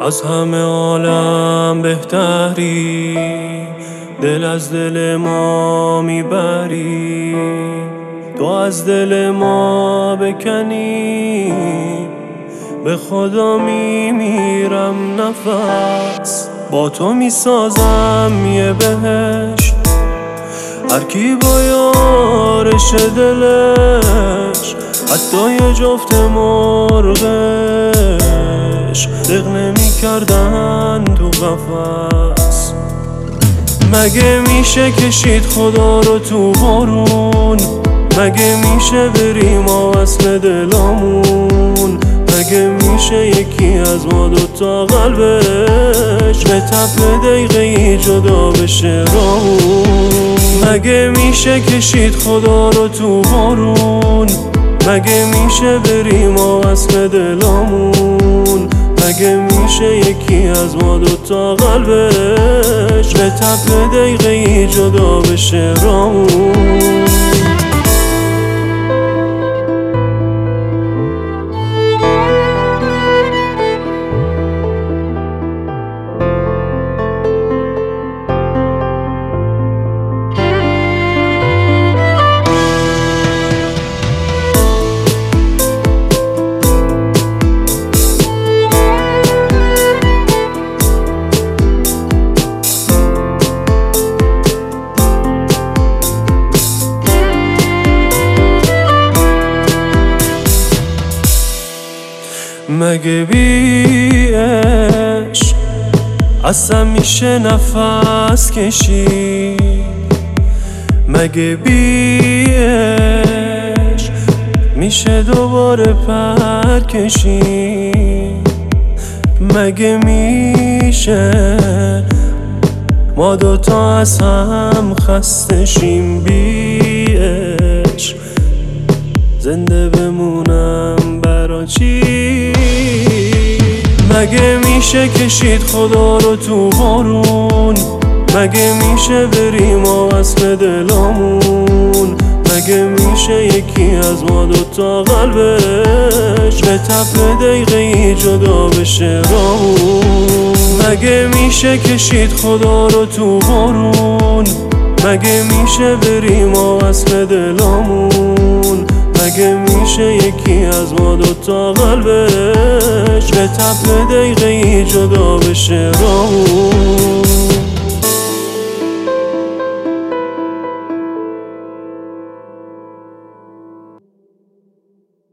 از همه عالم بهتری، دل از دل ما میبری. تو از دل ما بکنی، به خدا میمیرم نفس. با تو میسازم یه بهشت، هر کی با یارش دلش، حتی یه جفت مرغش دق نمی کردن تو قفس. مگه میشه کشید خدا رو تو بارون؟ مگه میشه بریم وصل دلامون؟ مگه میشه یکی از ما دوتا قلبش به تب دقیقه‌ای جدا بشه راهون؟ مگه میشه کشید خدا رو تو بارون؟ مگه میشه بریم وصل دلامون؟ مگه میشه یکی از ما دوتا قلبش به تب دقیقه‌ای جدا بشه راهون؟ مگه بی عشق اصلا میشه نفس کشی؟ مگه بی عشق میشه دوباره پر کشی؟ مگه میشه ما دوتا از هم خسته شیم بی عشق؟ زنده بمونم برا چی؟ مگه میشه کشید خدا رو تو بارون؟ مگه میشه بریم وصل دلامون؟ مگه میشه یکی از ما دوتا قلبش به تب دقیقه‌ای جدا بشه راهون؟ مگه میشه کشید خدا رو تو بارون؟ مگه میشه بریم وصل دلامون؟ مگه میشه یکی از ما دوتا قلبش به تب دقیقه‌ای جدا بشه راهون؟